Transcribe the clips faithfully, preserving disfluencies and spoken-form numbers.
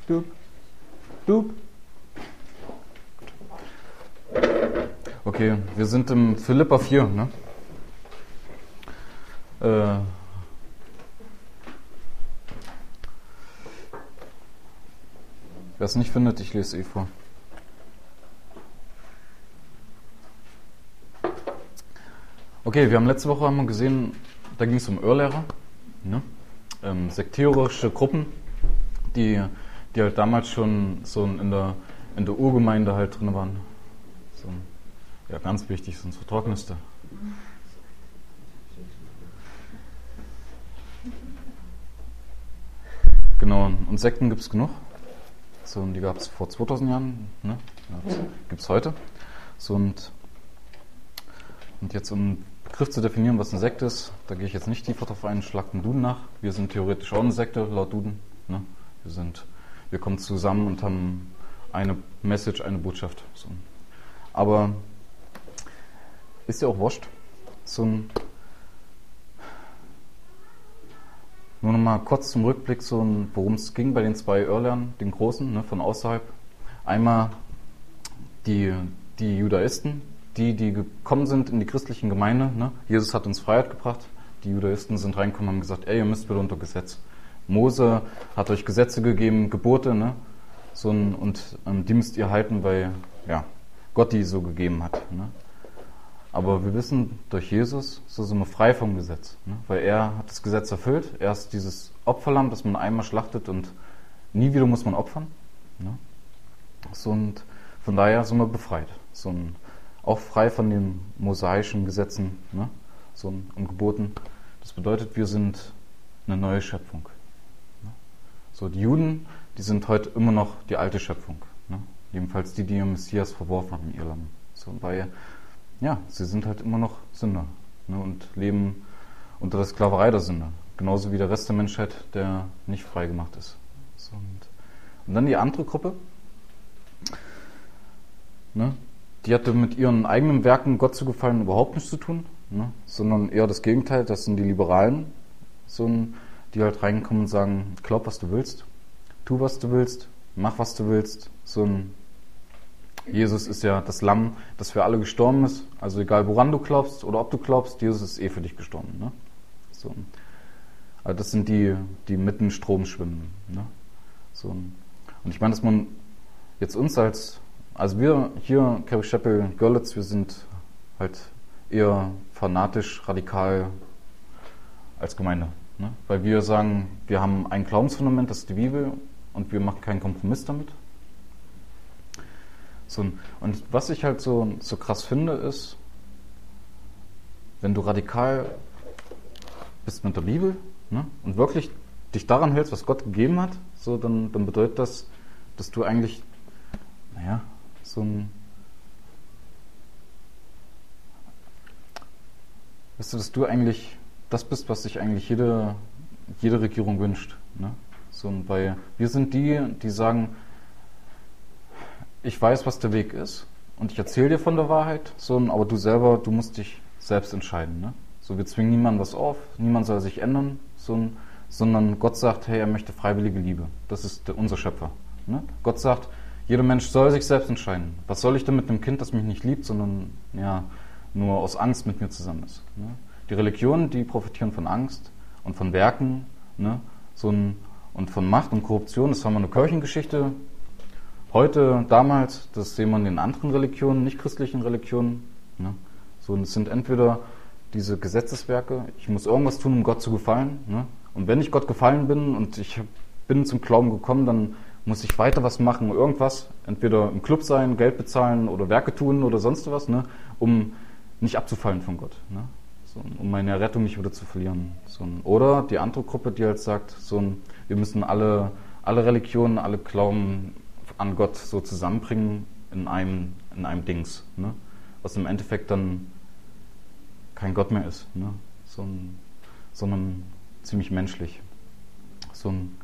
Dup. Dup. Okay, wir sind im Philipper vier, ne? Äh, wer es nicht findet, ich lese eh vor. Okay, wir haben letzte Woche einmal gesehen, da ging es um Irrlehrer, ne? ähm, sektierische Gruppen, die, die halt damals schon so in der, in der Urgemeinde halt drin waren. So, ja, ganz wichtig, sonst vertrocknest du. Genau, und Sekten gibt es genug. So, und die gab es vor zweitausend Jahren, ne? Ja, gibt es heute. So, und, und jetzt um Begriff zu definieren, was eine Sekte ist, da gehe ich jetzt nicht tiefer drauf ein, schlag den Duden nach. Wir sind theoretisch auch eine Sekte, laut Duden. Ne? Wir sind, wir kommen zusammen und haben eine Message, eine Botschaft. So. Aber ist ja auch wurscht. So ein, nur noch mal kurz zum Rückblick, so ein, worum es ging bei den zwei Irrlehrern, den Großen, ne, von außerhalb. Einmal die, die Judaisten, die, die gekommen sind in die christlichen Gemeinde. Ne? Jesus hat uns Freiheit gebracht. Die Judaisten sind reingekommen und haben gesagt, ey, ihr müsst bitte unter Gesetz. Mose hat euch Gesetze gegeben, Gebote, ne? So ein, und ähm, die müsst ihr halten, weil ja, Gott die so gegeben hat. Ne? Aber wir wissen, durch Jesus so sind wir frei vom Gesetz. Ne? Weil er hat das Gesetz erfüllt. Er ist dieses Opferlamm, das man einmal schlachtet und nie wieder muss man opfern. Ne? So, und von daher sind wir befreit. So ein, auch frei von den mosaischen Gesetzen, ne? So, und Geboten. Das bedeutet, wir sind eine neue Schöpfung. Ne? So, die Juden, die sind heute immer noch die alte Schöpfung. Ne? Jedenfalls die, die ihren Messias verworfen haben in Irland. So, weil, ja, sie sind halt immer noch Sünder, ne? Und leben unter der Sklaverei der Sünde. Genauso wie der Rest der Menschheit, der nicht frei gemacht ist. So, und, und dann die andere Gruppe, ne? Die hatte mit ihren eigenen Werken Gott zu gefallen überhaupt nichts zu tun, ne? Sondern eher das Gegenteil. Das sind die Liberalen, so ein, die halt reinkommen und sagen, glaub, was du willst, tu, was du willst, mach, was du willst. So ein Jesus ist ja das Lamm, das für alle gestorben ist. Also egal, woran du glaubst oder ob du glaubst, Jesus ist eh für dich gestorben. Ne? So. Also das sind die, die mitten im Strom schwimmen. Ne? So. Und ich meine, dass man jetzt uns als Also wir hier, Calvary Chapel Görlitz, wir sind halt eher fanatisch, radikal als Gemeinde. Ne? Weil wir sagen, wir haben ein Glaubensfundament, das ist die Bibel, und wir machen keinen Kompromiss damit. So, und was ich halt so, so krass finde, ist, wenn du radikal bist mit der Bibel, ne, und wirklich dich daran hältst, was Gott gegeben hat, so, dann, dann bedeutet das, dass du eigentlich, naja, so ein, weißt du, dass du eigentlich das bist, was sich eigentlich jede, jede Regierung wünscht. Ne? So, weil wir sind die, die sagen, ich weiß, was der Weg ist und ich erzähle dir von der Wahrheit, so, aber du selber, du musst dich selbst entscheiden. Ne? So, wir zwingen niemandem was auf, niemand soll sich ändern, so, sondern Gott sagt, hey, er möchte freiwillige Liebe. Das ist der, unser Schöpfer. Ne? Gott sagt, jeder Mensch soll sich selbst entscheiden. Was soll ich denn mit einem Kind, das mich nicht liebt, sondern ja nur aus Angst mit mir zusammen ist? Ne? Die Religionen, die profitieren von Angst und von Werken, ne? So ein, und von Macht und Korruption. Das haben wir eine Kirchengeschichte. Heute, damals, das sehen wir in den anderen Religionen, nicht christlichen Religionen. Ne? So, und es sind entweder diese Gesetzeswerke, ich muss irgendwas tun, um Gott zu gefallen. Ne? Und wenn ich Gott gefallen bin und ich bin zum Glauben gekommen, dann muss ich weiter was machen, irgendwas, entweder im Club sein, Geld bezahlen oder Werke tun oder sonst was, ne, um nicht abzufallen von Gott, ne, so, um meine Errettung nicht wieder zu verlieren. So, oder die andere Gruppe, die halt sagt, so, wir müssen alle, alle Religionen, alle Glauben an Gott so zusammenbringen in einem, in einem Dings, ne, was im Endeffekt dann kein Gott mehr ist, ne, so, sondern ziemlich menschlich. So ein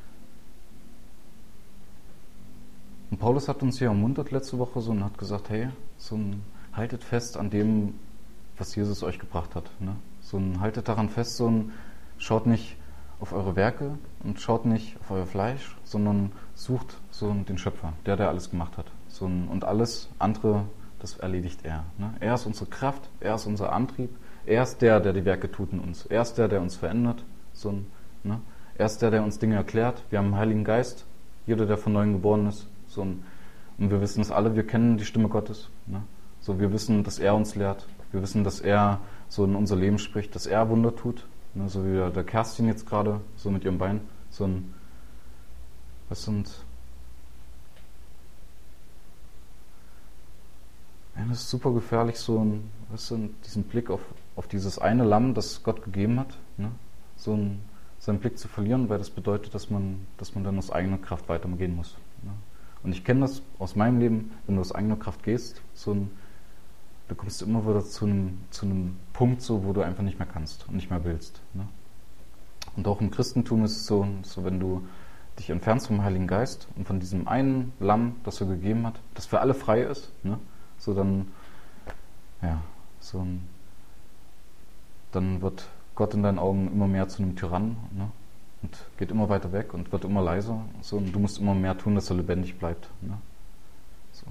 Und Paulus hat uns hier ermuntert letzte Woche so und hat gesagt, hey, so ein, haltet fest an dem, was Jesus euch gebracht hat. Ne? So ein, haltet daran fest, so ein, schaut nicht auf eure Werke und schaut nicht auf euer Fleisch, sondern sucht so den Schöpfer, der, der alles gemacht hat. So ein, und alles andere, das erledigt er. Ne? Er ist unsere Kraft, er ist unser Antrieb, er ist der, der die Werke tut in uns. Er ist der, der uns verändert. So ein, ne? Er ist der, der uns Dinge erklärt. Wir haben einen Heiligen Geist, jeder, der von Neuem geboren ist. So ein, und wir wissen es alle, wir kennen die Stimme Gottes. Ne? So, wir wissen, dass er uns lehrt. Wir wissen, dass er so in unser Leben spricht, dass er Wunder tut. Ne? So wie der Kerstin jetzt gerade, so mit ihrem Bein. So ein, was sind... Ja, das ist super gefährlich, so ein, was sind, diesen Blick auf, auf dieses eine Lamm, das Gott gegeben hat. Ne? So ein, seinen Blick zu verlieren, weil das bedeutet, dass man, dass man dann aus eigener Kraft weitergehen muss. Ne? Und ich kenne das aus meinem Leben, wenn du aus eigener Kraft gehst, so ein, da kommst du immer wieder zu einem, zu einem Punkt, so, wo du einfach nicht mehr kannst und nicht mehr willst. Ne? Und auch im Christentum ist es so, so, wenn du dich entfernst vom Heiligen Geist und von diesem einen Lamm, das er gegeben hat, das für alle frei ist, ne? So dann, ja, so ein, dann wird Gott in deinen Augen immer mehr zu einem Tyrannen, ne? Und geht immer weiter weg und wird immer leiser. So, und du musst immer mehr tun, dass er lebendig bleibt. Ne? So.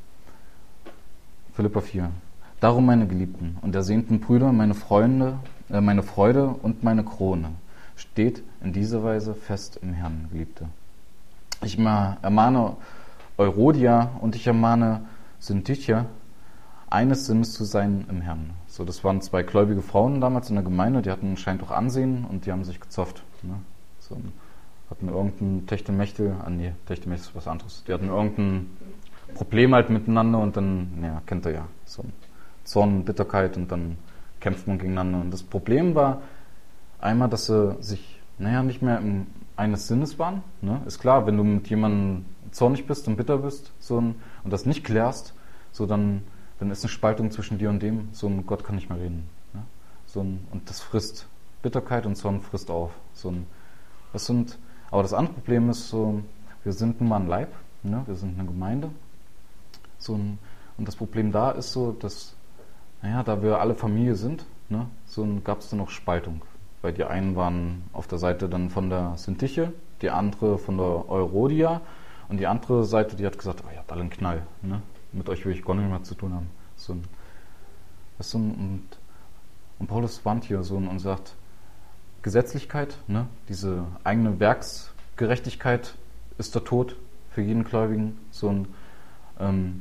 Philipper vier. Darum, meine Geliebten und ersehnten Brüder, meine Freunde, äh, meine Freude und meine Krone, steht in dieser Weise fest im Herrn, Geliebte. Ich ermahne Eurodia und ich ermahne Syntyche, eines Sinnes zu sein im Herrn. So, das waren zwei gläubige Frauen damals in der Gemeinde, die hatten anscheinend auch Ansehen und die haben sich gezofft. Ne? So, hatten irgendein Techtelmechtel, ah nee, Techtelmechtel ist was anderes. Die hatten irgendein Problem halt miteinander und dann, ja, kennt ihr ja, so Zorn, Bitterkeit und dann kämpft man gegeneinander. Und das Problem war einmal, dass sie sich, naja, nicht mehr im eines Sinnes waren. Ne? Ist klar, wenn du mit jemandem zornig bist und bitter bist so ein, und das nicht klärst, so dann, dann ist eine Spaltung zwischen dir und dem, so ein Gott kann nicht mehr reden. Ne? So ein, und das frisst Bitterkeit und Zorn frisst auf. So ein, das sind, aber das andere Problem ist so, wir sind nun mal ein Leib, ne? Wir sind eine Gemeinde. So ein, und das Problem da ist so, dass, naja, da wir alle Familie sind, ne? So gab es dann noch Spaltung. Weil die einen waren auf der Seite dann von der Syntyche, die andere von der Eurodia und die andere Seite, die hat gesagt, oh, ihr habt alle einen Knall, ne? Mit euch will ich gar nicht mehr zu tun haben. So ein, weißt du, und, und Paulus warnt hier so und sagt, Gesetzlichkeit, ne? Diese eigene Werksgerechtigkeit ist der Tod für jeden Gläubigen, so ein, ähm,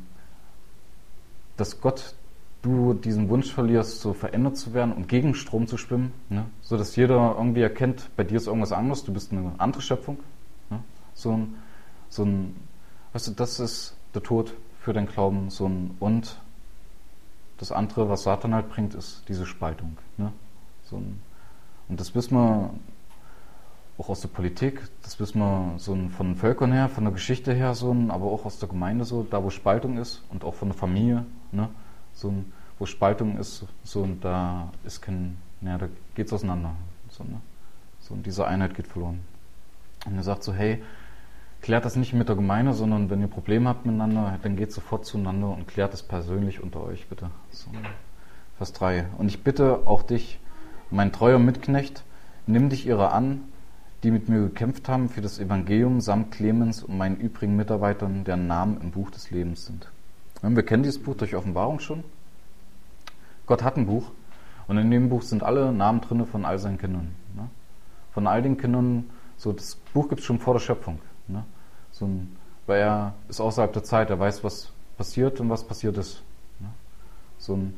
dass Gott du diesen Wunsch verlierst, so verändert zu werden und gegen Strom zu schwimmen, ne? So dass jeder irgendwie erkennt, bei dir ist irgendwas anderes, du bist eine andere Schöpfung. Ne? So ein, so ein, weißt du, das ist der Tod für dein Glauben. So ein, und das andere, was Satan halt bringt, ist diese Spaltung. Ne? So ein, und das wissen wir auch aus der Politik, das wissen wir so ein, von den Völkern her, von der Geschichte her, so ein, aber auch aus der Gemeinde so, da wo Spaltung ist und auch von der Familie, ne? So ein, wo Spaltung ist, so und da ist kein, naja, da geht's auseinander. So, ne? So, und diese Einheit geht verloren. Und er sagt so, hey, klärt das nicht mit der Gemeinde, sondern wenn ihr Probleme habt miteinander, dann geht sofort zueinander und klärt das persönlich unter euch, bitte. So, Vers drei. Und ich bitte auch dich, mein treuer Mitknecht, nimm dich ihrer an, die mit mir gekämpft haben für das Evangelium, samt Clemens und meinen übrigen Mitarbeitern, deren Namen im Buch des Lebens sind. Wir kennen dieses Buch durch Offenbarung schon. Gott hat ein Buch und in dem Buch sind alle Namen drin von all seinen Kindern. Ne? Von all den Kindern, so das Buch gibt es schon vor der Schöpfung. Ne? So ein, weil er ist außerhalb der Zeit, er weiß, was passiert und was passiert ist. Ne? So ein,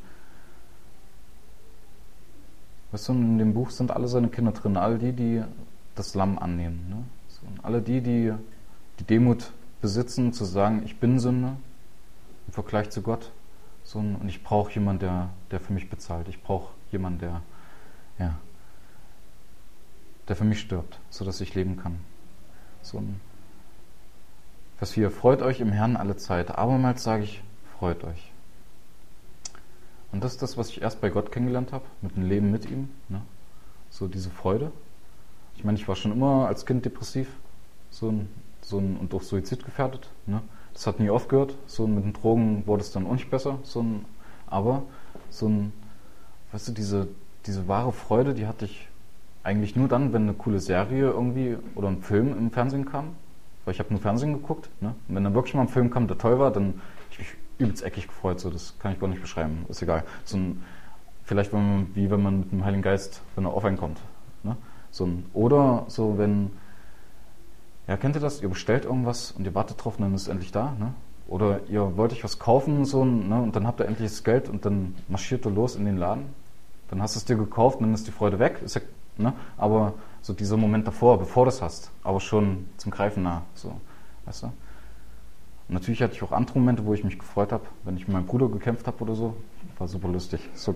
weißt du, in dem Buch sind alle seine Kinder drin, all die, die das Lamm annehmen. Ne? So, alle die, die die Demut besitzen, zu sagen, ich bin Sünder, im Vergleich zu Gott. So ein, und ich brauche jemanden, der, der für mich bezahlt. Ich brauche jemanden, der, ja, der für mich stirbt, sodass ich leben kann. So ein Vers vier. Freut euch im Herrn alle Zeit. Abermals sage ich, freut euch. Und das ist das, was ich erst bei Gott kennengelernt habe, mit dem Leben mit ihm. Ne? So diese Freude. Ich meine, ich war schon immer als Kind depressiv so ein, so ein, und auch suizidgefährdet. Ne? Das hat nie aufgehört. So mit den Drogen wurde es dann auch nicht besser. So ein, aber so ein, weißt du, diese, diese wahre Freude, die hatte ich eigentlich nur dann, wenn eine coole Serie irgendwie oder ein Film im Fernsehen kam, weil ich habe nur Fernsehen geguckt, ne? Und wenn dann wirklich mal ein Film kam, der toll war, dann habe ich mich übelst eckig gefreut, so, das kann ich gar nicht beschreiben, ist egal. So ein, vielleicht wenn man, wie wenn man mit dem Heiligen Geist, wenn er auf einen kommt, ne? So ein, oder so, wenn, ja, kennt ihr das? Ihr bestellt irgendwas und ihr wartet drauf und dann ist es endlich da, ne? Oder ihr wollt euch was kaufen, so, ne? Und dann habt ihr endlich das Geld und dann marschiert ihr los in den Laden. Dann hast du es dir gekauft und dann ist die Freude weg, ist ja, ne? Aber so dieser Moment davor, bevor du es hast, aber schon zum Greifen nah, so, weißt du? Und natürlich hatte ich auch andere Momente, wo ich mich gefreut habe, wenn ich mit meinem Bruder gekämpft habe oder so. War super lustig. So,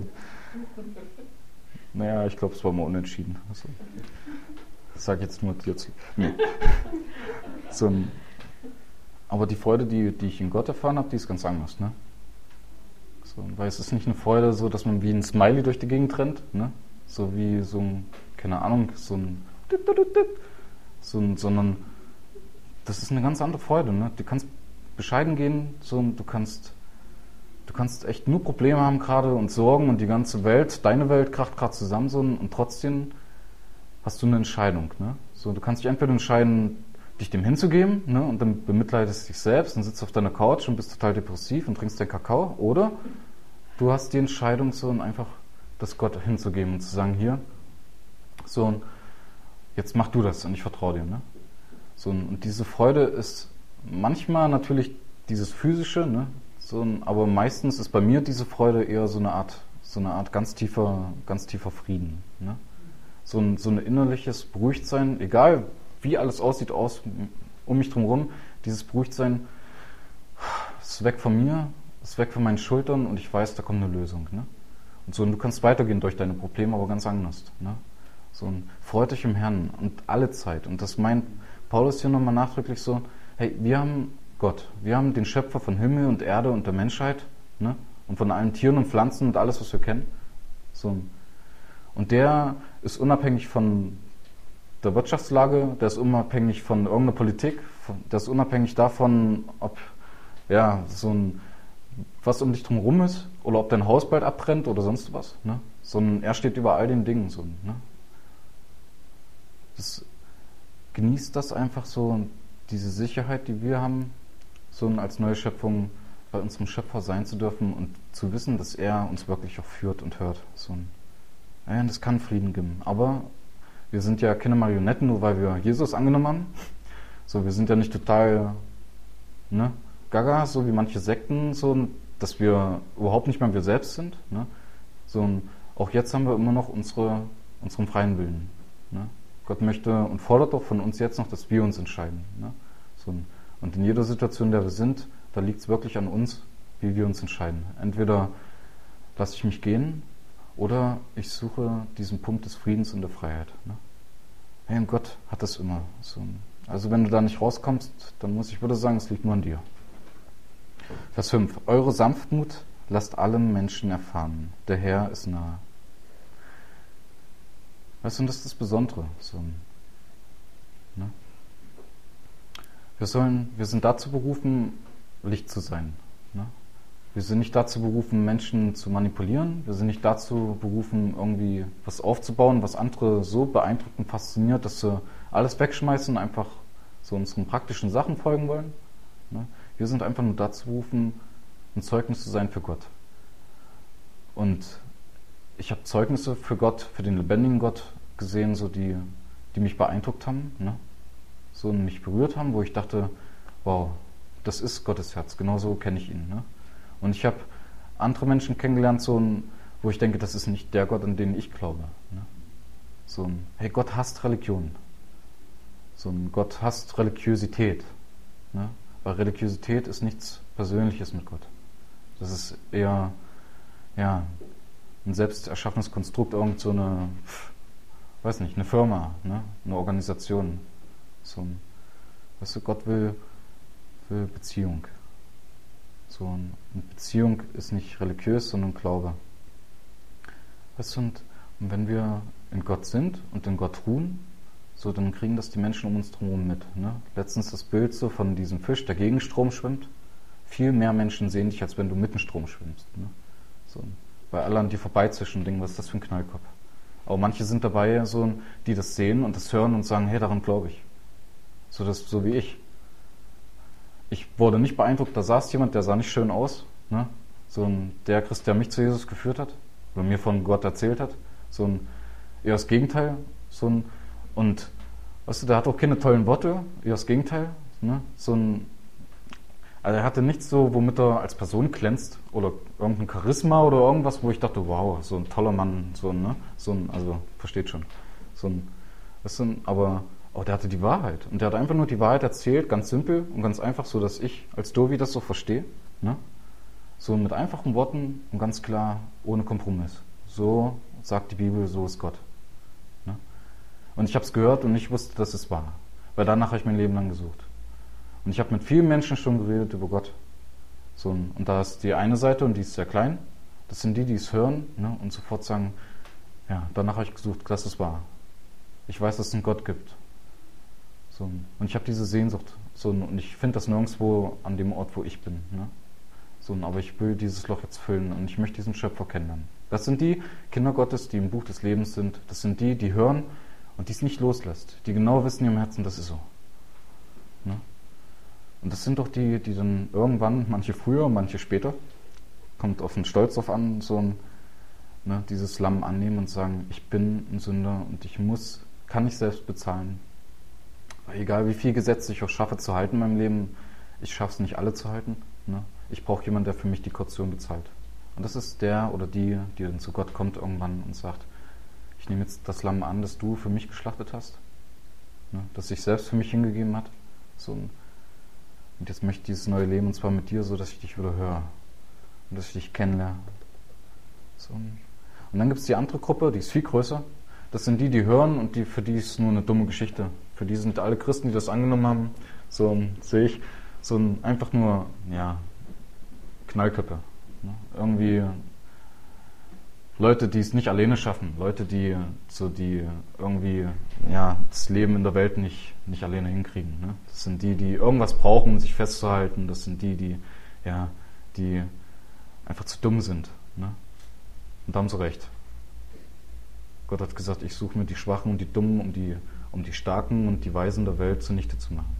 naja, ich glaube, es war mal unentschieden. Also, das sage ich jetzt nur dir zu. Nee. So ein, aber die Freude, die, die ich in Gott erfahren habe, die ist ganz anders, ne? So, weil es ist nicht eine Freude, so dass man wie ein Smiley durch die Gegend rennt, ne? So wie so ein, keine Ahnung, so ein, so ein, sondern das ist eine ganz andere Freude, ne? Du kannst bescheiden gehen, so, und du kannst, du kannst echt nur Probleme haben gerade und Sorgen und die ganze Welt, deine Welt kracht gerade zusammen, so, und trotzdem hast du eine Entscheidung, ne? So, du kannst dich entweder entscheiden, dich dem hinzugeben, ne, und dann bemitleidest du dich selbst und sitzt auf deiner Couch und bist total depressiv und trinkst deinen Kakao, oder du hast die Entscheidung, so, und einfach das Gott hinzugeben und zu sagen, hier, so, und jetzt mach du das und ich vertraue dir, ne? So, und diese Freude ist manchmal natürlich dieses physische, ne, so, aber meistens ist bei mir diese Freude eher so eine Art, so eine Art ganz tiefer, ganz tiefer Frieden, ne? So ein, so ein innerliches Beruhigtsein, egal wie alles aussieht aus um mich drumherum, dieses Beruhigtsein ist weg von mir, ist weg von meinen Schultern und ich weiß, da kommt eine Lösung, ne? Und so, und du kannst weitergehen durch deine Probleme, aber ganz anders, ne? So ein, freut euch im Herrn und alle Zeit. Und das meint Paulus hier nochmal nachdrücklich so, hey, wir haben Gott, wir haben den Schöpfer von Himmel und Erde und der Menschheit, ne? Und von allen Tieren und Pflanzen und alles, was wir kennen. So, und der ist unabhängig von der Wirtschaftslage, der ist unabhängig von irgendeiner Politik, der ist unabhängig davon, ob ja so ein was um dich drumherum ist oder ob dein Haus bald abbrennt oder sonst was, ne? Sondern er steht über all den Dingen, so, ne? Das, genießt das einfach so, diese Sicherheit, die wir haben, so als neue Schöpfung bei unserem Schöpfer sein zu dürfen und zu wissen, dass er uns wirklich auch führt und hört. So ein, ja, das kann Frieden geben, aber wir sind ja keine Marionetten, nur weil wir Jesus angenommen haben. So, wir sind ja nicht total, ne, gaga, so wie manche Sekten, so, dass wir überhaupt nicht mehr wir selbst sind, ne? So, auch jetzt haben wir immer noch unsere, unseren freien Willen, ne? Gott möchte und fordert auch von uns jetzt noch, dass wir uns entscheiden, ne? So, und in jeder Situation, in der wir sind, da liegt es wirklich an uns, wie wir uns entscheiden. Entweder lasse ich mich gehen oder ich suche diesen Punkt des Friedens und der Freiheit, ne? Hey, und Gott hat das immer. So. Also wenn du da nicht rauskommst, dann muss ich würde sagen, es liegt nur an dir. Vers fünf. Eure Sanftmut lasst allen Menschen erfahren. Der Herr ist nahe. Weißt du, und das ist das Besondere. So, ne? Wir sollen, wir sind dazu berufen, Licht zu sein, ne? Wir sind nicht dazu berufen, Menschen zu manipulieren. Wir sind nicht dazu berufen, irgendwie was aufzubauen, was andere so beeindruckt und fasziniert, dass sie alles wegschmeißen und einfach so unseren praktischen Sachen folgen wollen, ne? Wir sind einfach nur dazu berufen, ein Zeugnis zu sein für Gott. Und ich habe Zeugnisse für Gott, für den lebendigen Gott gesehen, so die, die mich beeindruckt haben, ne? So mich berührt haben, wo ich dachte, wow, das ist Gottes Herz, genau so kenne ich ihn, ne? Und ich habe andere Menschen kennengelernt, so ein, wo ich denke, das ist nicht der Gott, an den ich glaube, ne? So ein, hey, Gott hasst Religion. So ein Gott hasst Religiosität, ne? Weil Religiosität ist nichts Persönliches mit Gott. Das ist eher, ja, ein selbst erschaffenes Konstrukt, irgend so eine, weiß nicht, eine Firma, ne? Eine Organisation. So ein, weißt du, Gott will, will Beziehung. So, eine Beziehung ist nicht religiös, sondern Glaube. Weißt du, und, und wenn wir in Gott sind und in Gott ruhen, so, dann kriegen das die Menschen um uns drumherum mit, ne? Letztens das Bild so von diesem Fisch, der gegen Strom schwimmt. Viel mehr Menschen sehen dich, als wenn du mitten Strom schwimmst, ne? So, weil alle an dir vorbeizischen und denken, was ist das für ein Knallkopf? Aber manche sind dabei, so, die das sehen und das hören und sagen, hey, daran glaube ich. So, das, so wie ich. Ich wurde nicht beeindruckt, da saß jemand, der sah nicht schön aus. Ne? So ein, der Christ, der mich zu Jesus geführt hat oder mir von Gott erzählt hat. So ein, eher das Gegenteil. So ein, und weißt du, der hat auch keine tollen Worte, eher das Gegenteil. Ne? So ein, also er hatte nichts so, womit er als Person glänzt oder irgendein Charisma oder irgendwas, wo ich dachte, wow, so ein toller Mann, so ein, ne? so ein, also versteht schon. So ein, weißt du, aber Aber der hatte die Wahrheit. Und der hat einfach nur die Wahrheit erzählt, ganz simpel und ganz einfach, so dass ich als Dovi das so verstehe. Ne? So mit einfachen Worten und ganz klar, ohne Kompromiss. So sagt die Bibel, so ist Gott. Ne? Und ich habe es gehört und ich wusste, dass es wahr. Weil danach habe ich mein Leben lang gesucht. Und ich habe mit vielen Menschen schon geredet über Gott. So, und da ist die eine Seite und die ist sehr klein. Das sind die, die es hören, ne? Und sofort sagen, ja, danach habe ich gesucht, das ist wahr. Ich weiß, dass es einen Gott gibt. So, und ich habe diese Sehnsucht. So, und ich finde das nirgendwo an dem Ort, wo ich bin. Ne? So, aber ich will dieses Loch jetzt füllen und ich möchte diesen Schöpfer kennenlernen. Das sind die Kinder Gottes, die im Buch des Lebens sind. Das sind die, die hören und die es nicht loslässt. Die genau wissen in ihrem Herzen, das ist so. Ne? Und das sind doch die, die dann irgendwann, manche früher, manche später, kommt auf den Stolz drauf an, so ein, ne, dieses Lamm annehmen und sagen, ich bin ein Sünder und ich muss, kann nicht selbst bezahlen. Weil egal wie viel Gesetze ich auch schaffe zu halten in meinem Leben, ich schaffe es nicht alle zu halten. Ne? Ich brauche jemanden, der für mich die Kaution bezahlt. Und das ist der oder die, die dann zu Gott kommt irgendwann und sagt, ich nehme jetzt das Lamm an, das du für mich geschlachtet hast, ne? Das sich selbst für mich hingegeben hat. So, und jetzt möchte ich dieses neue Leben, und zwar mit dir, so dass ich dich wieder höre und dass ich dich kennenlerne. So. Und dann gibt es die andere Gruppe, die ist viel größer. Das sind die, die hören und die, für die ist nur eine dumme Geschichte. Für die sind alle Christen, die das angenommen haben, so sehe ich, so ein, einfach nur, ja, Knallköpfe. Ne? Irgendwie Leute, die es nicht alleine schaffen. Leute, die so die irgendwie ja, das Leben in der Welt nicht, nicht alleine hinkriegen. Ne? Das sind die, die irgendwas brauchen, um sich festzuhalten. Das sind die, die, ja, die einfach zu dumm sind. Ne? Und da haben sie recht. Gott hat gesagt, ich suche mir die Schwachen und die Dummen, um die, um die Starken und die Weisen der Welt zunichte zu machen.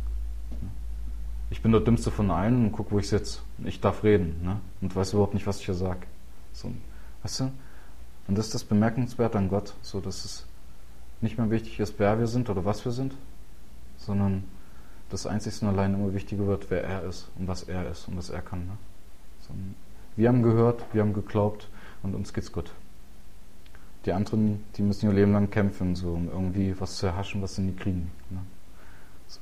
Ich bin der Dümmste von allen und guck, wo ich sitze. Ich darf reden, ne? Und weiß überhaupt nicht, was ich hier sage. So, weißt du? Und das ist das Bemerkenswerte an Gott, so dass es nicht mehr wichtig ist, wer wir sind oder was wir sind, sondern das Einzigste und allein immer wichtiger wird, wer er ist und was er ist und was er kann. Ne? So, wir haben gehört, wir haben geglaubt und uns geht's gut. Die anderen, die müssen ihr Leben lang kämpfen, so, um irgendwie was zu erhaschen, was sie nie kriegen. Ne? So.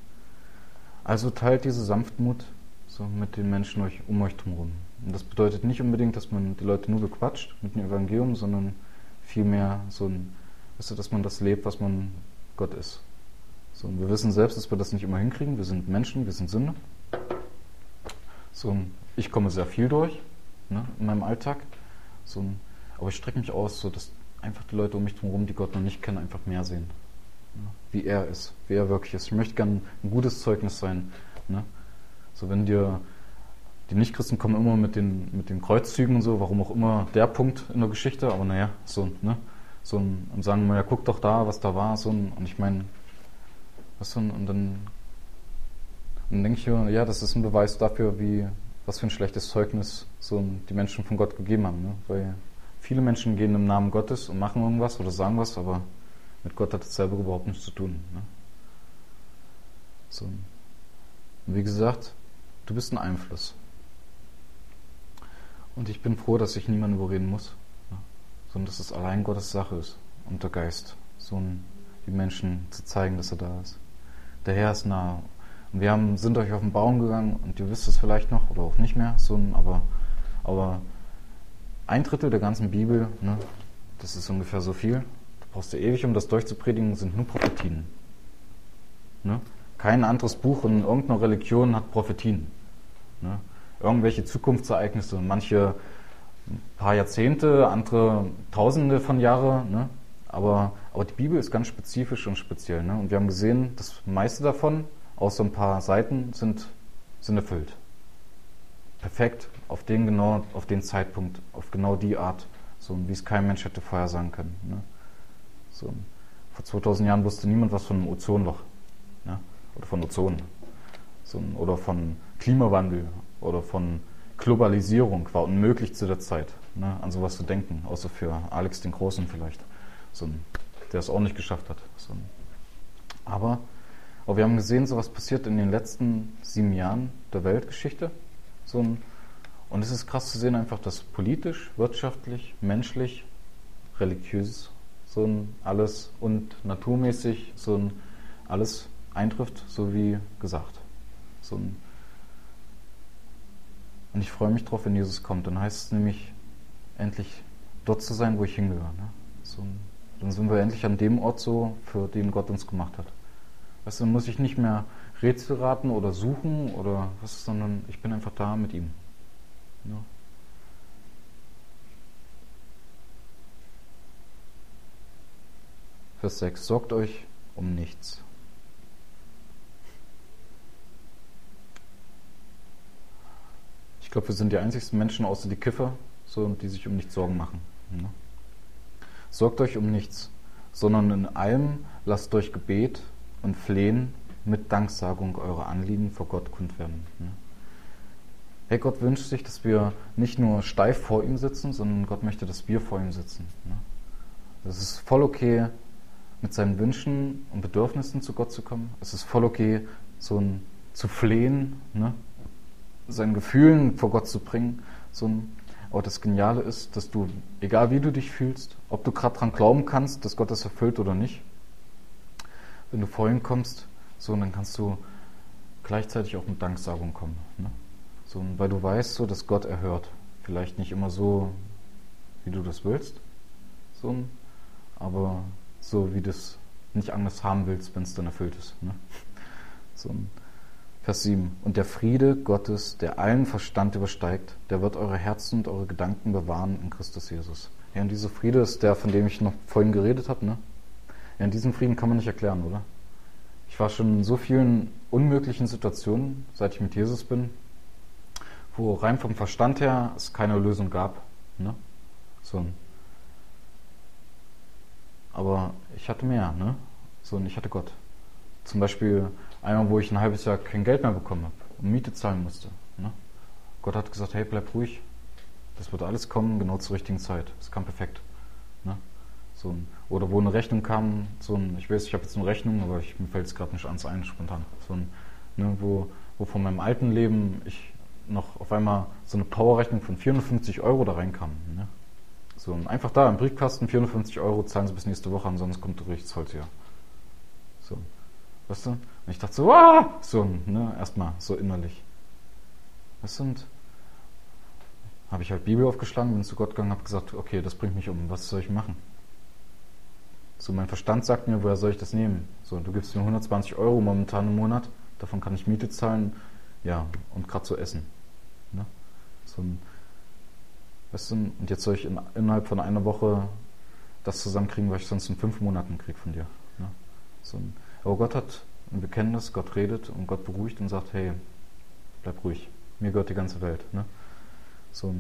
Also teilt diese Sanftmut so mit den Menschen euch, um euch drumherum. Und das bedeutet nicht unbedingt, dass man die Leute nur bequatscht mit dem Evangelium, sondern vielmehr so ein, weißt du, dass man das lebt, was man Gott ist. So, und wir wissen selbst, dass wir das nicht immer hinkriegen. Wir sind Menschen, wir sind Sünder. So, ich komme sehr viel durch, ne, in meinem Alltag. So, aber ich strecke mich aus, so dass einfach die Leute um mich drumherum, die Gott noch nicht kennen, einfach mehr sehen. Ne, wie er ist, wie er wirklich ist. Ich möchte gerne ein gutes Zeugnis sein. Ne? So, wenn dir die Nichtchristen kommen immer mit den, mit den Kreuzzügen und so, warum auch immer der Punkt in der Geschichte, aber naja, so, ne? So ein, und sagen, naja, guck doch da, was da war, so ein, und ich meine, was so ein, und dann, und dann denke ich, ja, das ist ein Beweis dafür, wie, was für ein schlechtes Zeugnis so die Menschen von Gott gegeben haben, ne? Weil viele Menschen gehen im Namen Gottes und machen irgendwas oder sagen was, aber mit Gott hat es selber überhaupt nichts zu tun, ne? So. Und wie gesagt, du bist ein Einfluss. Und ich bin froh, dass ich niemanden überreden muss, ne? Sondern dass es allein Gottes Sache ist und der Geist, so die Menschen zu zeigen, dass er da ist. Der Herr ist nah. Und wir haben, sind euch auf den Baum gegangen und ihr wisst es vielleicht noch oder auch nicht mehr, so, aber, aber ein Drittel der ganzen Bibel, ne, das ist ungefähr so viel, da brauchst du ewig, um das durchzupredigen, sind nur Prophetien. Ne? Kein anderes Buch in irgendeiner Religion hat Prophetien. Ne? Irgendwelche Zukunftsereignisse, manche ein paar Jahrzehnte, andere Tausende von Jahren, ne? aber, aber die Bibel ist ganz spezifisch und speziell. Ne? Und wir haben gesehen, das meiste davon, außer ein paar Seiten, sind, sind erfüllt. Perfekt, auf den genau, auf den Zeitpunkt, auf genau die Art, so wie es kein Mensch hätte vorhersagen können. Ne? So, vor zweitausend Jahren wusste niemand was von einem Ozonloch, ja? Oder von Ozon, so, oder von Klimawandel oder von Globalisierung. War unmöglich zu der Zeit, ne? An sowas zu denken, außer für Alex den Großen vielleicht, so, der es auch nicht geschafft hat. So. Aber, aber wir haben gesehen, so was passiert in den letzten sieben Jahren der Weltgeschichte. So ein, und es ist krass zu sehen, einfach, dass politisch, wirtschaftlich, menschlich, religiös, so ein alles und naturmäßig so ein alles eintrifft, so wie gesagt. So ein und ich freue mich drauf, wenn Jesus kommt. Dann heißt es nämlich, endlich dort zu sein, wo ich hingehöre. Ne? So ein, dann sind wir endlich an dem Ort so, für den Gott uns gemacht hat. Weißt du, dann muss ich nicht mehr Rätsel raten oder suchen oder was, sondern ich bin einfach da mit ihm. Ja. Vers sechs. Sorgt euch um nichts. Ich glaube, wir sind die einzigsten Menschen außer die Kiffer, so, die sich um nichts Sorgen machen. Ja. Sorgt euch um nichts, sondern in allem lasst durch Gebet und Flehen mit Danksagung eure Anliegen vor Gott kund werden. Ja. Hey, Gott wünscht sich, dass wir nicht nur steif vor ihm sitzen, sondern Gott möchte, dass wir vor ihm sitzen. Ja. Es ist voll okay, mit seinen Wünschen und Bedürfnissen zu Gott zu kommen. Es ist voll okay, so ein, zu flehen, ne? Seinen Gefühlen vor Gott zu bringen. So ein, aber das Geniale ist, dass du, egal wie du dich fühlst, ob du gerade dran glauben kannst, dass Gott das erfüllt oder nicht, wenn du vor ihm kommst, so, dann kannst du gleichzeitig auch mit Danksagung kommen. Ne? So, weil du weißt, so, dass Gott erhört. Vielleicht nicht immer so, wie du das willst, so, aber so, wie du es nicht anders haben willst, wenn es dann erfüllt ist. Ne? So, Vers sieben. Und der Friede Gottes, der allen Verstand übersteigt, der wird eure Herzen und eure Gedanken bewahren in Christus Jesus. Ja, und dieser Friede ist der, von dem ich noch vorhin geredet habe. Ne? Ja, und diesen Frieden kann man nicht erklären, oder? Ich war schon in so vielen unmöglichen Situationen, seit ich mit Jesus bin, wo rein vom Verstand her es keine Lösung gab. Ne? So. Aber ich hatte mehr, ne? So, und ich hatte Gott. Zum Beispiel einmal, wo ich ein halbes Jahr kein Geld mehr bekommen habe und Miete zahlen musste. Ne? Gott hat gesagt, hey, bleib ruhig. Das wird alles kommen, genau zur richtigen Zeit. Es kam perfekt. Ne? So ein, oder wo eine Rechnung kam, so ein, ich weiß, ich habe jetzt eine Rechnung, aber ich, mir fällt es gerade nicht ans ein, spontan. So ein, ne, wo, wo von meinem alten Leben ich noch auf einmal so eine Powerrechnung von vierhundertfünfzig Euro da reinkam. Ne? So, und einfach da im Briefkasten vierhundertfünfzig Euro, zahlen Sie bis nächste Woche, ansonsten kommt richtig Holz hier. So, weißt du? Und ich dachte so, ah! So, ne, erstmal so innerlich. Weißt du, und habe ich halt Bibel aufgeschlagen, bin zu Gott gegangen, habe gesagt, okay, das bringt mich um, was soll ich machen? So, mein Verstand sagt mir, woher soll ich das nehmen? So, du gibst mir hundertzwanzig Euro momentan im Monat, davon kann ich Miete zahlen, ja, und gerade so essen. Ne? So ein Weißt du, und jetzt soll ich in, innerhalb von einer Woche das zusammenkriegen, was ich sonst in fünf Monaten kriege von dir. Ne? So, aber Gott hat ein Bekenntnis, Gott redet und Gott beruhigt und sagt, hey, bleib ruhig, mir gehört die ganze Welt. Ne? So,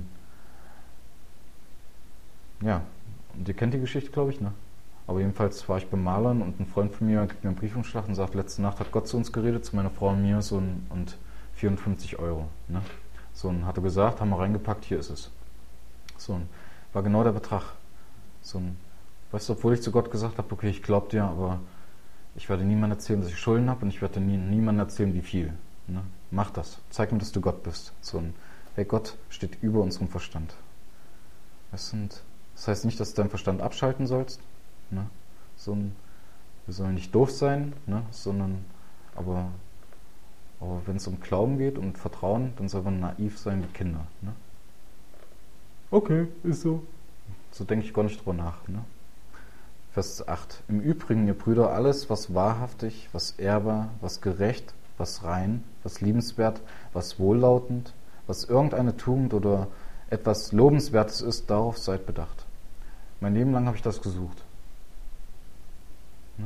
ja, und ihr kennt die Geschichte, glaube ich, ne? Aber jedenfalls war ich beim Malern und ein Freund von mir gibt mir einen Briefumschlag und sagt, letzte Nacht hat Gott zu uns geredet, zu meiner Frau und mir, so ein, und vierhundertfünfzig Euro. Ne? So, und hat er gesagt, haben wir reingepackt, hier ist es. So, war genau der Betrag. So ein, weißt du, obwohl ich zu Gott gesagt habe, okay, ich glaube dir, aber ich werde niemandem erzählen, dass ich Schulden habe und ich werde nie, niemandem erzählen, wie viel. Ne? Mach das. Zeig mir, dass du Gott bist. So ein, hey, Gott steht über unserem Verstand. Das, sind, das heißt nicht, dass du deinen Verstand abschalten sollst. Ne? So ein, wir sollen nicht doof sein, ne? Sondern, aber, aber wenn es um Glauben geht und Vertrauen, dann soll man naiv sein wie Kinder. Ne? Okay, ist so. So denke ich gar nicht drüber nach. Ne? Vers acht. Im Übrigen, ihr Brüder, alles, was wahrhaftig, was ehrbar, was gerecht, was rein, was liebenswert, was wohllautend, was irgendeine Tugend oder etwas Lobenswertes ist, darauf seid bedacht. Mein Leben lang habe ich das gesucht. Ne?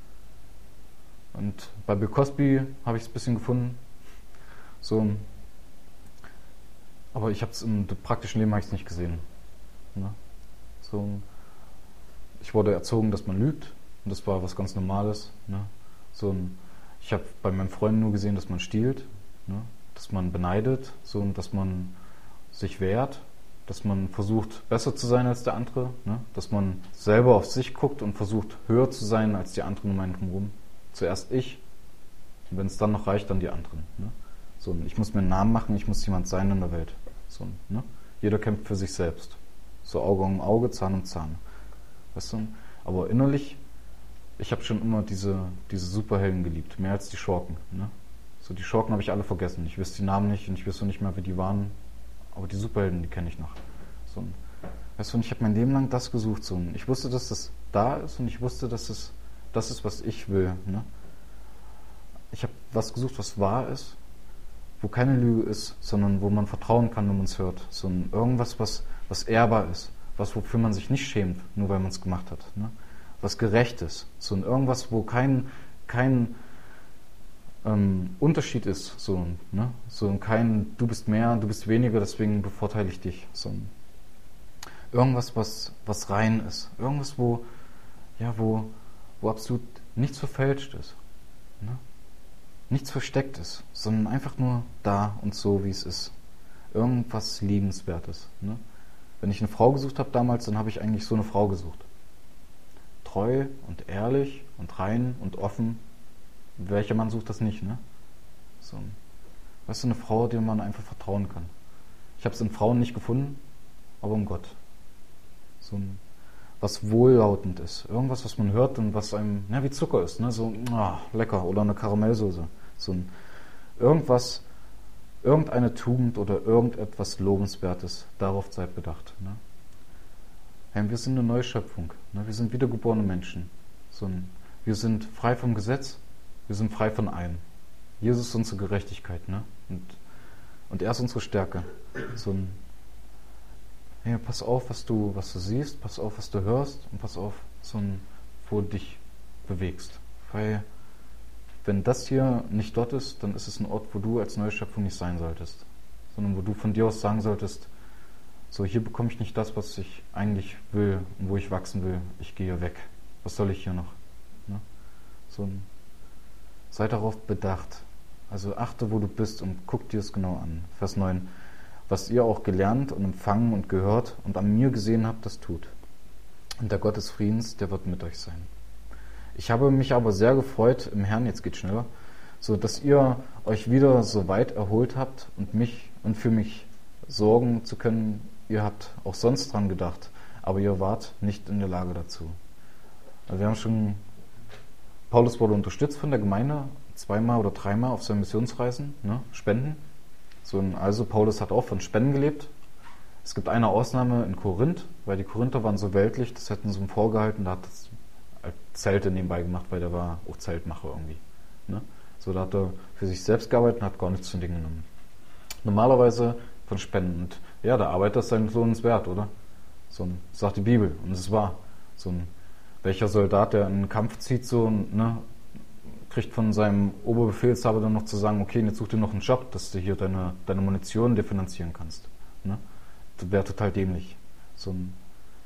Und bei Bill Cosby habe ich es ein bisschen gefunden. So, aber ich habe es im praktischen Leben habe ich es nicht gesehen. Ne? So, ich wurde erzogen, dass man lügt. Und das war was ganz Normales. Ne? So ein, ich habe bei meinen Freunden nur gesehen, dass man stiehlt, ne? Dass man beneidet, so, und dass man sich wehrt, dass man versucht, besser zu sein als der andere, ne? Dass man selber auf sich guckt und versucht, höher zu sein als die anderen um einen herum. Zuerst ich, und wenn es dann noch reicht, dann die anderen. Ne? So, ich muss mir einen Namen machen, ich muss jemand sein in der Welt. So, ne? Jeder kämpft für sich selbst. So Auge um Auge, Zahn um Zahn. Weißt du? Aber innerlich, ich habe schon immer diese, diese Superhelden geliebt, mehr als die Schurken. Ne? So, die Schurken habe ich alle vergessen. Ich wüsste die Namen nicht und ich wüsste nicht mehr, wie die waren. Aber die Superhelden, die kenne ich noch. So, weißt du, und ich habe mein Leben lang das gesucht. So, ich wusste, dass das da ist und ich wusste, dass es das ist, was ich will. Ne? Ich habe was gesucht, was wahr ist, wo keine Lüge ist, sondern wo man vertrauen kann, wenn man es hört. So ein, irgendwas, was, was ehrbar ist, was wofür man sich nicht schämt, nur weil man es gemacht hat. Ne? Was gerecht ist. So ein irgendwas, wo kein, kein ähm, Unterschied ist. So, ne? So kein, du bist mehr, du bist weniger, deswegen bevorteile ich dich. So ein, irgendwas, was, was rein ist. Irgendwas, wo, ja, wo, wo absolut nichts verfälscht ist. Ne? Nichts versteckt ist, sondern einfach nur da und so, wie es ist. Irgendwas Liebenswertes. Ne? Wenn ich eine Frau gesucht habe damals, dann habe ich eigentlich so eine Frau gesucht. Treu und ehrlich und rein und offen. Welcher Mann sucht das nicht, ne? So, weißt du, eine Frau, der man einfach vertrauen kann. Ich habe es in Frauen nicht gefunden, aber in Gott. So ein, was wohllautend ist. Irgendwas, was man hört und was einem, ja, wie Zucker ist, ne? So, ah, lecker. Oder eine Karamellsoße. So ein, irgendwas, irgendeine Tugend oder irgendetwas Lobenswertes, darauf seid bedacht. Ne? Hey, wir sind eine neue Schöpfung. Ne? Wir sind wiedergeborene Menschen. So ein, wir sind frei vom Gesetz, wir sind frei von allem. Jesus ist unsere Gerechtigkeit, ne? Und, und er ist unsere Stärke. So ein, hey, pass auf, was du, was du siehst, pass auf, was du hörst und pass auf, so ein, wo du dich bewegst. Weil wenn das hier nicht dort ist, dann ist es ein Ort, wo du als neue Schöpfung nicht sein solltest. Sondern wo du von dir aus sagen solltest, so, hier bekomme ich nicht das, was ich eigentlich will und wo ich wachsen will. Ich gehe weg. Was soll ich hier noch? Ne? So ein, sei darauf bedacht. Also achte, wo du bist und guck dir es genau an. Vers neun. Was ihr auch gelernt und empfangen und gehört und an mir gesehen habt, das tut. Und der Gott des Friedens, der wird mit euch sein. Ich habe mich aber sehr gefreut im Herrn, jetzt geht's schneller, so dass ihr euch wieder so weit erholt habt und mich und für mich sorgen zu können. Ihr habt auch sonst dran gedacht, aber ihr wart nicht in der Lage dazu. Also wir haben schon, Paulus wurde unterstützt von der Gemeinde zweimal oder dreimal auf seinen Missionsreisen, ne, Spenden. So, also Paulus hat auch von Spenden gelebt. Es gibt eine Ausnahme in Korinth, weil die Korinther waren so weltlich, das hätten sie ihm vorgehalten, da hat das Zelte nebenbei gemacht, weil der war auch Zeltmacher irgendwie. Ne? So, da hat er für sich selbst gearbeitet und hat gar nichts zu den Dingen genommen. Normalerweise von Spenden. Und ja, der Arbeiter ist seines Lohns wert, oder? So ein, sagt die Bibel. Und es ist wahr. So ein, welcher Soldat, der in einen Kampf zieht, so, ne, kriegt von seinem Oberbefehlshaber dann noch zu sagen, okay, jetzt such dir noch einen Job, dass du hier deine, deine Munition dir finanzieren kannst. Ne? Das wäre total dämlich. So ein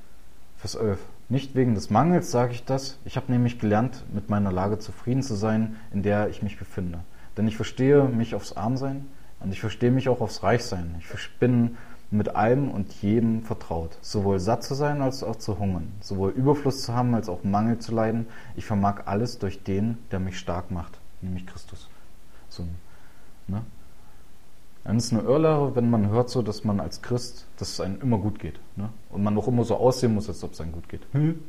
Vers elf. Nicht wegen des Mangels sage ich das, ich habe nämlich gelernt, mit meiner Lage zufrieden zu sein, in der ich mich befinde. Denn ich verstehe mich aufs Armsein und ich verstehe mich auch aufs Reichsein. Ich bin mit allem und jedem vertraut, sowohl satt zu sein als auch zu hungern, sowohl Überfluss zu haben als auch Mangel zu leiden. Ich vermag alles durch den, der mich stark macht, nämlich Christus. So, ne? Dann ist eine Irrlehre, wenn man hört so, dass man als Christ, dass es einem immer gut geht. Ne? Und man auch immer so aussehen muss, als ob es einem gut geht. Hm?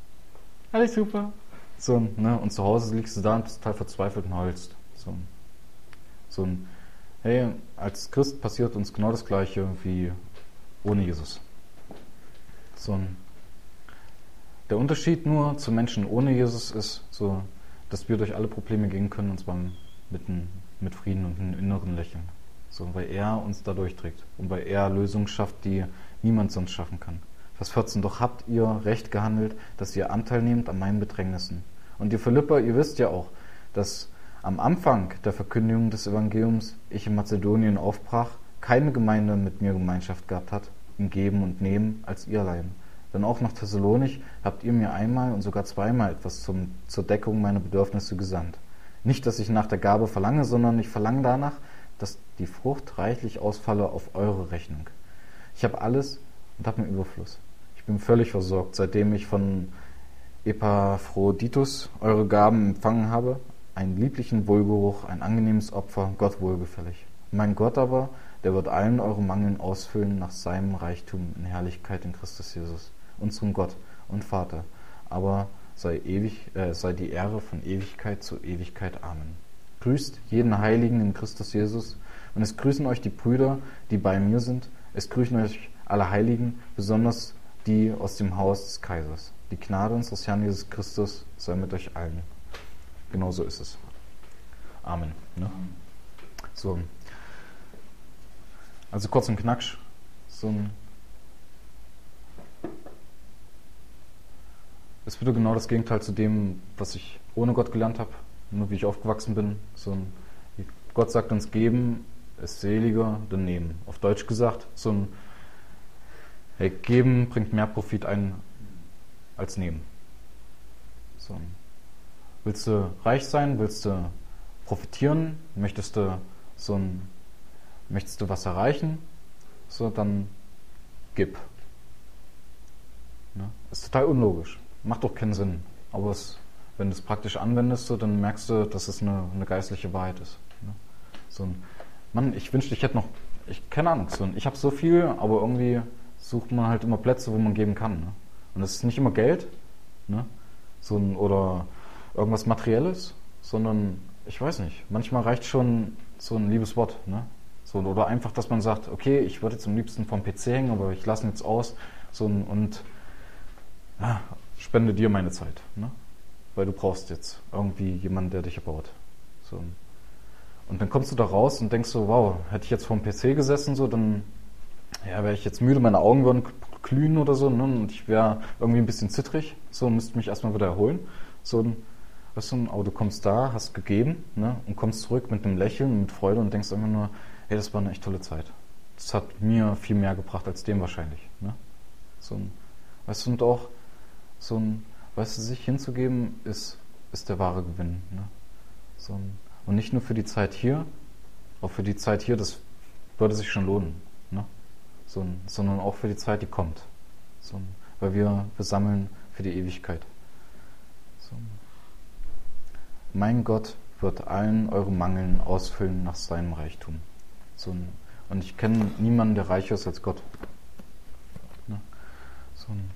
Alles super. So, ne? Und zu Hause liegst du da und bist total verzweifelt und heulst. So, so ein, hey, als Christ passiert uns genau das Gleiche wie ohne Jesus. So ein, der Unterschied nur zu Menschen ohne Jesus ist, so, dass wir durch alle Probleme gehen können, und zwar mit, mit Frieden und einem inneren Lächeln. So, weil er uns da durchträgt und weil er Lösungen schafft, die niemand sonst schaffen kann. Vers vierzehn. Doch habt ihr recht gehandelt, dass ihr Anteil nehmt an meinen Bedrängnissen. Und ihr Philipper, ihr wisst ja auch, dass am Anfang der Verkündigung des Evangeliums ich in Mazedonien aufbrach, keine Gemeinde mit mir Gemeinschaft gehabt hat, im Geben und Nehmen als ihr allein. Denn auch nach Thessalonich habt ihr mir einmal und sogar zweimal etwas zum, zur Deckung meiner Bedürfnisse gesandt. Nicht, dass ich nach der Gabe verlange, sondern ich verlange danach, dass die Frucht reichlich ausfalle auf eure Rechnung. Ich habe alles und habe einen Überfluss. Ich bin völlig versorgt, seitdem ich von Epaphroditus eure Gaben empfangen habe, einen lieblichen Wohlgeruch, ein angenehmes Opfer, Gott wohlgefällig. Mein Gott aber, der wird allen eure Mangeln ausfüllen nach seinem Reichtum in Herrlichkeit in Christus Jesus, unserem Gott und Vater. Aber sei, ewig, äh, sei die Ehre von Ewigkeit zu Ewigkeit. Amen. Grüßt jeden Heiligen in Christus Jesus, und es grüßen euch die Brüder, die bei mir sind. Es grüßen euch alle Heiligen, besonders die aus dem Haus des Kaisers. Die Gnade unseres Herrn Jesus Christus sei mit euch allen. Genau so ist es. Amen. Ne? So. Also kurz und knacksch. So ein ist wieder genau das Gegenteil zu dem, was ich ohne Gott gelernt habe, nur wie ich aufgewachsen bin. So ein, Gott sagt uns, geben ist seliger denn nehmen. Auf Deutsch gesagt, so ein hey, geben bringt mehr Profit ein als nehmen. So ein, willst du reich sein? Willst du profitieren? Möchtest du so ein, möchtest du was erreichen? So, dann gib. Ne? Ist total unlogisch. Macht doch keinen Sinn. Aber es, wenn du es praktisch anwendest, so, dann merkst du, dass es eine, eine geistliche Wahrheit ist. Ne? So ein, Mann, ich wünschte, ich hätte noch, ich keine Ahnung, so ein, ich habe so viel, aber irgendwie sucht man halt immer Plätze, wo man geben kann. Ne? Und es ist nicht immer Geld, ne? So ein, oder irgendwas Materielles, sondern, ich weiß nicht, manchmal reicht schon so ein liebes Wort. Ne? So, oder einfach, dass man sagt, okay, ich würde jetzt am liebsten vom P C hängen, aber ich lasse ihn jetzt aus so ein, und ja, spende dir meine Zeit. Ne? Weil du brauchst jetzt irgendwie jemanden, der dich erbaut. So. Und dann kommst du da raus und denkst so, wow, hätte ich jetzt vor dem P C gesessen, so, dann ja, wäre ich jetzt müde, meine Augen würden glühen oder so, ne? Und ich wäre irgendwie ein bisschen zittrig, so, und müsste mich erstmal wieder erholen. So, weißt du, aber du kommst da, hast gegeben, ne? Und kommst zurück mit einem Lächeln, mit Freude und denkst immer nur, hey, das war eine echt tolle Zeit. Das hat mir viel mehr gebracht als dem wahrscheinlich. Ne? So ein, weißt du, und auch so ein, weißt du, sich hinzugeben, ist, ist der wahre Gewinn. Ne? So ein, und nicht nur für die Zeit hier, auch für die Zeit hier, das würde sich schon lohnen. Ne? So ein, sondern auch für die Zeit, die kommt. So ein, weil wir, wir sammeln für die Ewigkeit. So ein, mein Gott wird allen eure Mangeln ausfüllen nach seinem Reichtum. So ein, und ich kenne niemanden, der reicher ist als Gott. Ne? So ein,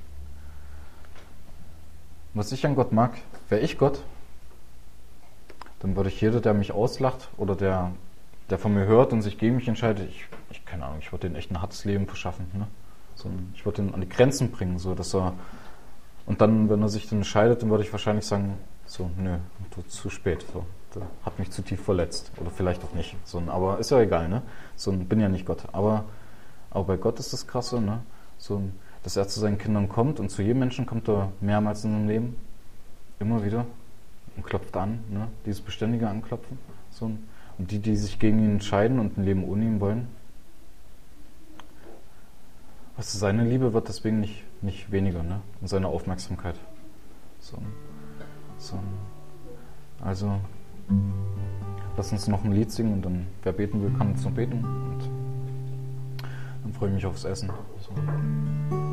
was ich an Gott mag, wäre ich Gott, dann würde ich jeder, der mich auslacht oder der, der von mir hört und sich gegen mich entscheidet, ich, ich keine Ahnung, ich würde den echt ein hartes Leben verschaffen. Ne? So ein, ich würde ihn an die Grenzen bringen, so dass er, und dann, wenn er sich dann entscheidet, dann würde ich wahrscheinlich sagen, so, nö, zu spät, so. Der hat mich zu tief verletzt. Oder vielleicht auch nicht. So, aber ist ja egal, ne? So, bin ja nicht Gott. Aber, aber bei Gott ist das Krasse, ne? So, dass er zu seinen Kindern kommt und zu jedem Menschen kommt er mehrmals in seinem Leben. Immer wieder. Und klopft an, ne? Dieses beständige Anklopfen. So, und die, die sich gegen ihn entscheiden und ein Leben ohne ihn wollen. Weißt du, seine Liebe wird deswegen nicht, nicht weniger, ne? Und seine Aufmerksamkeit. So, so, also, lass uns noch ein Lied singen und dann, wer beten will, kann jetzt noch beten. Und dann freue ich mich aufs Essen. So.